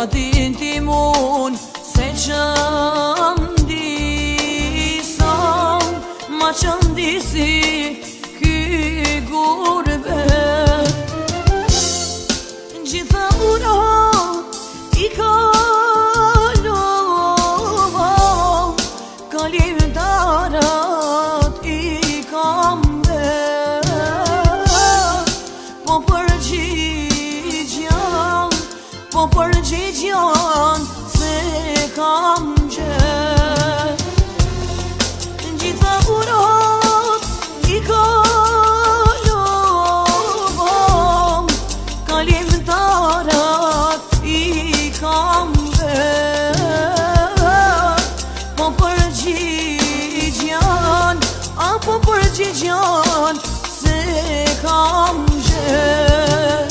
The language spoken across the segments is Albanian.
din ti mun se qëndisam ma qëndisi ky gurbet. Gjitha urat i kalova, kalimtarat i kam vet. Po përgjigjan se kam gjet. Gjitha urat i kalova, kalimtarat i kam vet. Po përgjigjan se kam gjet.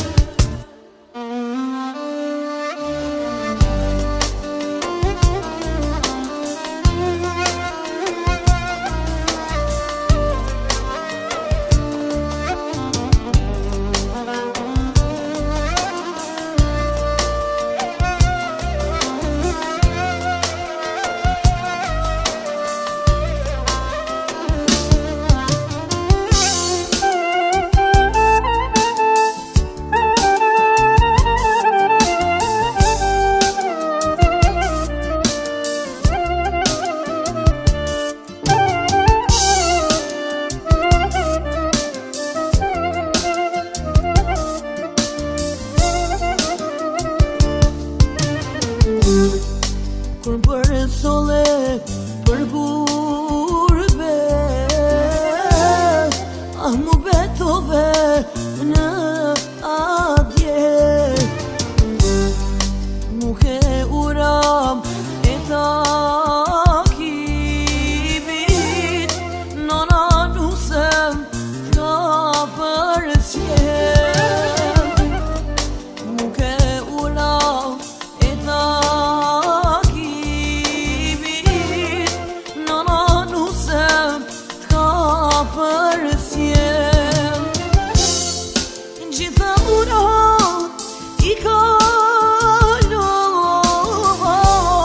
Kur për sole, për gurbet, mu betove në atje. Nuk e uram e takimit, nona nusem ka përcjem. Nuk e uram e përcjem. Gjitha urat i kalova,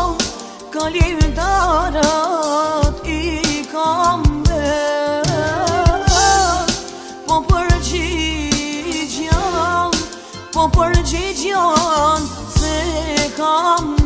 kalimtarat i kam vet. Po përgjigjan se kam